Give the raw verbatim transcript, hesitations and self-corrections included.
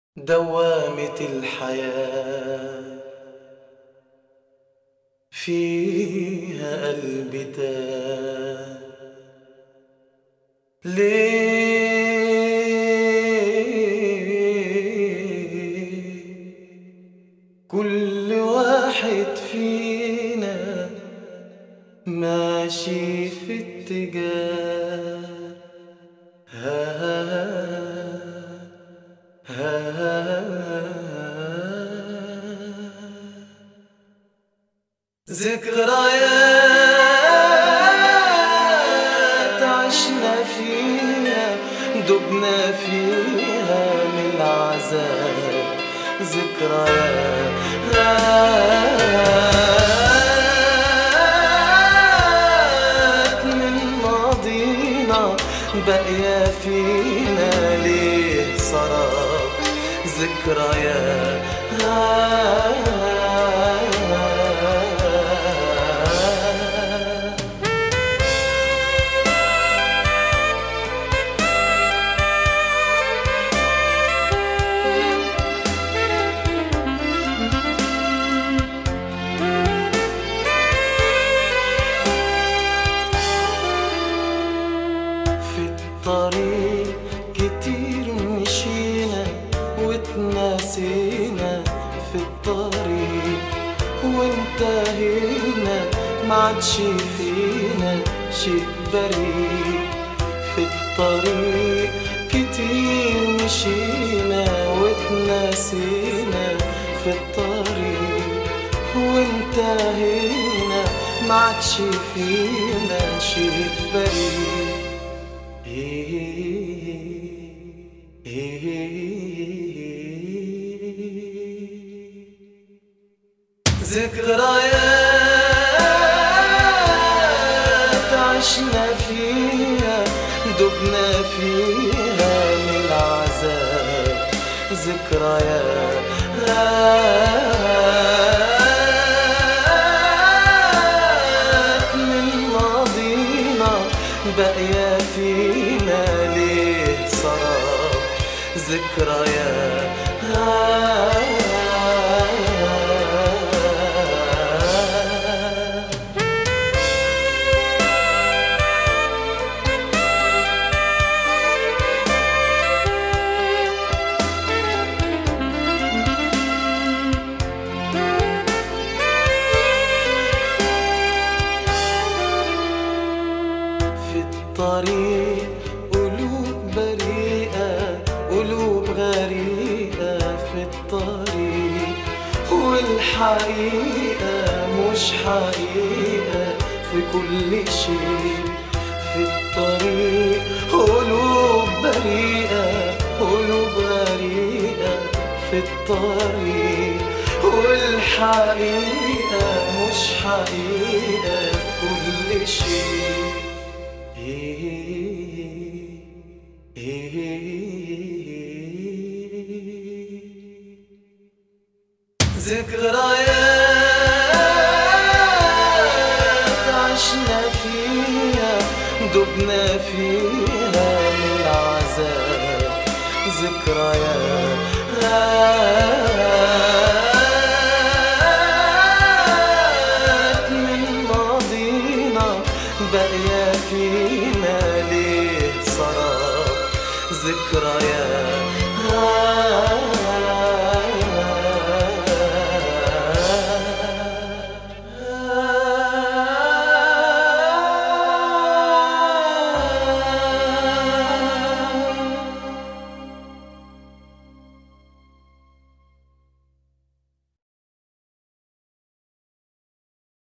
دوامة الحياة فيها قلبي تاه. ليه كل واحد فينا ماشي في اتجاه ذكريات عشنا فيها دبنا فيها من العذاب. ذكريات من ماضينا باقية فينا ليه سراب. ذكريات طريق كتير مشينا واتناسينا في الطريق وانتهينا معادش فينا شيء بريء. في الطريق كتير مشينا واتناسينا في الطريق وانتهينا معادش فينا شيء بريء. ذكريات عشنا فيها دبنا فيها من العذاب. ذكريات من ماضينا باقية فينا ليه سراب. ذكريات طريق قلوب بريئة قلوب غريقة في الطريق والحقيقة مش حقيقة في كل شيء. في الطريق قلوب بريئة قلوب غريقة في الطريق والحقيقة مش حقيقة في كل شيء. ذكريات عشنا فيها دبنا فيها من العذاب. ذكريات